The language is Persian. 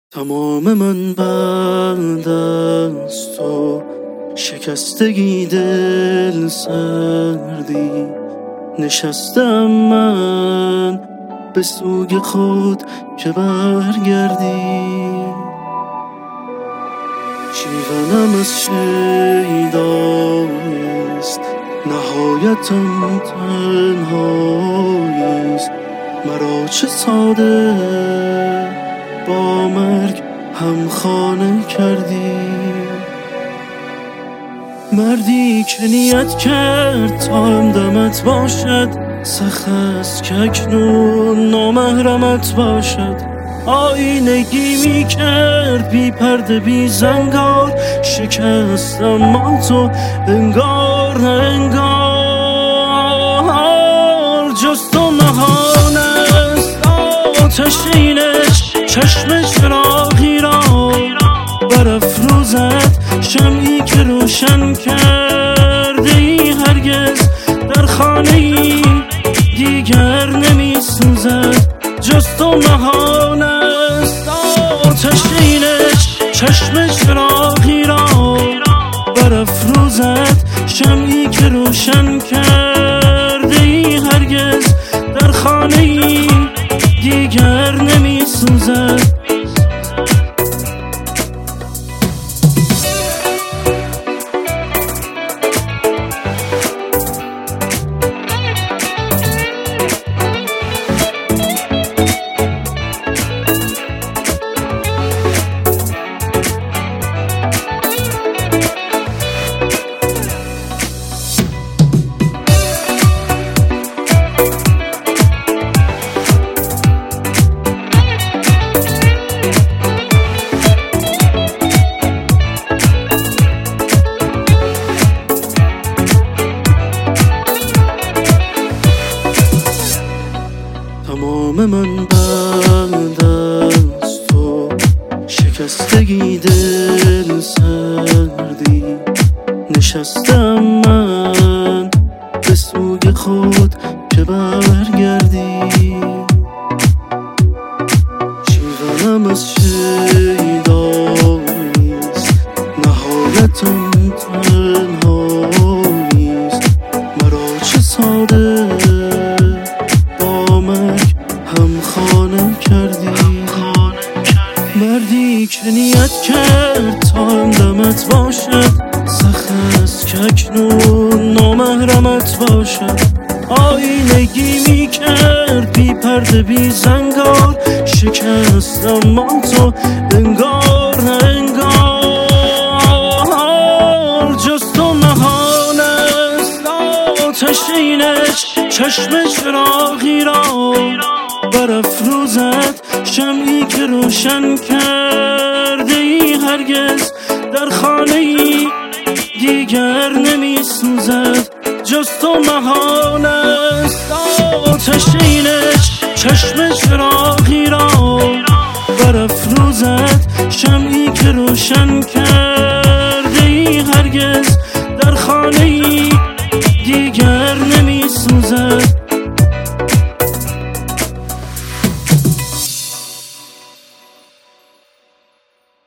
تمام من بعد از تو شکستگی دل سردی نشستم من به سوی خود که برگردی جیونم از شیداست نهایتم تنهاییست مرا چه ساده با مرگ همخانه کردی مردی که نیت کرد تا همدمت باشد سخت است که اکنون نامحرمت باشد آینگی می کرد بی پرده بی زنگار شکست اما تو انگار نه انگار جز تو نهان است آتش اینش چشم چراغی را برافروزد شمعی که روشن کرده ای هرگز در خانه ای دیگر نمی سوزد جز تو نهان است آتش اینش چشم چراغی را برافروزد شمعی که روشن کرده ای هرگز در خانه ای دیگر نمی سوزد تمام من بعد از تو شکستگی دل سردی نشستم من به سوی خود که برگردی جیونم از شیداست نهایتم تنهاییست مرا چه ساده همخانه کردی مردی که نیت کرد تا همدمت باشد سخت است که اکنون نامحرمت باشد آینگی می کرد بی پرده بی زنگار شکست اما تو انگار نه انگار جز تو نهان است آتش اینش چشم چراغی را برافروزد شمعی که روشن کرده ای هرگز در خانه ای دیگر نمی سوزد جز تو نهان است آتش اینش چشم چراغی را برافروزد شمعی که روشن کرده ای هرگز در خانه ای دیگر نمی سوزد